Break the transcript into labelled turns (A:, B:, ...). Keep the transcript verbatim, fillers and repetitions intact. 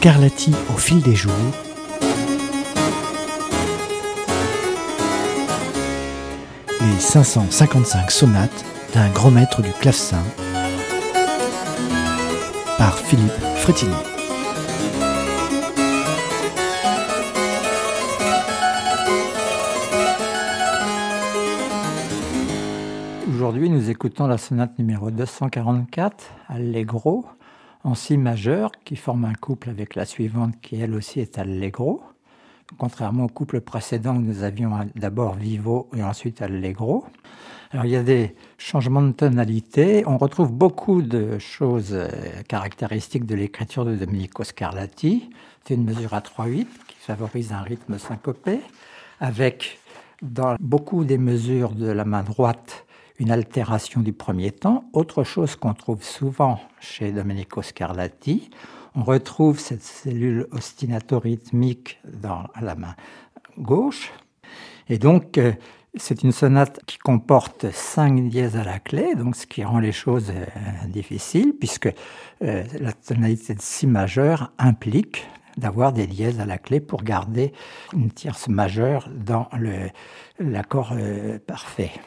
A: Scarlatti au fil des jours. Les cinq cent cinquante-cinq sonates d'un grand maître du clavecin par Philippe Frétinier.
B: Aujourd'hui, nous écoutons la sonate numéro deux cent quarante-quatre, Allegro, en si majeur, qui forme un couple avec la suivante, qui elle aussi est Allegro. Contrairement au couple précédent où nous avions d'abord Vivo et ensuite Allegro. Alors il y a des changements de tonalité. On retrouve beaucoup de choses caractéristiques de l'écriture de Domenico Scarlatti. C'est une mesure à trois huit qui favorise un rythme syncopé, avec dans beaucoup des mesures de la main droite une altération du premier temps. Autre chose qu'on trouve souvent chez Domenico Scarlatti, on retrouve cette cellule ostinato-rythmique dans la main gauche. Et donc, euh, c'est une sonate qui comporte cinq dièses à la clé, donc ce qui rend les choses euh, difficiles, puisque euh, la tonalité de si majeur implique d'avoir des dièses à la clé pour garder une tierce majeure dans le, l'accord euh, parfait.